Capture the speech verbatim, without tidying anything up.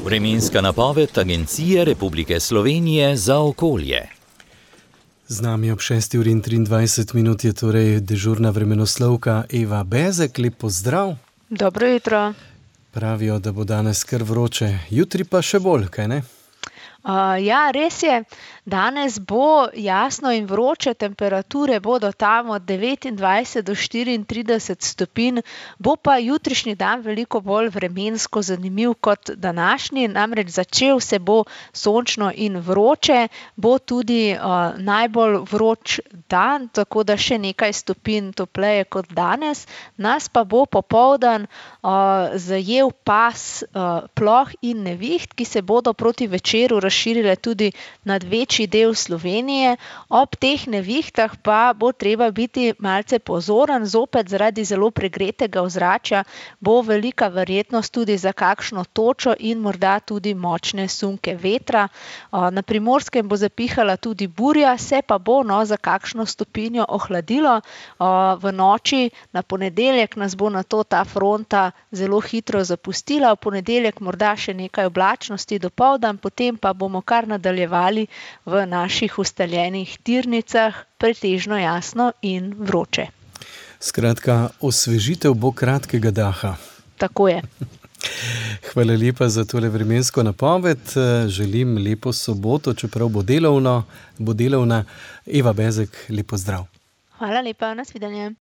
Vremenska napoved Agencije Republike Slovenije za okolje. Z nami ob šesti uri in triindvajset minut je torej dežurna vremenoslovka Eva Bezek. Lep pozdrav. Dobro jutro. Pravijo, da bo danes kar vroče, jutri pa še bolj, kaj ne? Uh, ja, res je. Danes bo jasno in vroče, temperature bodo tam od devetindvajset do štiriintrideset stopinj, bo pa jutrišnji dan veliko bolj vremensko zanimiv kot današnji, namreč začel se bo sončno in vroče, bo tudi uh, najbolj vroč dan, tako da še nekaj stopinj topleje kot danes, nas pa bo popoldan uh, zajel pas uh, ploh in neviht, ki se bodo proti večeru razširile tudi nad večji del Slovenije. Ob teh nevihtah pa bo treba biti malce pozoren, zopet zaradi zelo pregretega ozračja bo velika verjetnost tudi za kakšno točo in morda tudi močne sunke vetra. Na Primorskem bo zapihala tudi burja, se pa bo no, za kakšno stopinjo ohladilo. V noči na ponedeljek nas bo nato ta fronta zelo hitro zapustila, v ponedeljek morda še nekaj oblačnosti dopoldan, potem pa bomo kar nadaljevali v naših ustaljenih tirnicah, pretežno jasno in vroče. Skratka, osvežitev bo kratkega daha. Tako je. Hvala lepa za tole vremensko napoved. Želim lepo soboto, čeprav bo delovno, bo delovna. Eva Bezek, lepo zdrav. Hvala lepa, nasvidenje.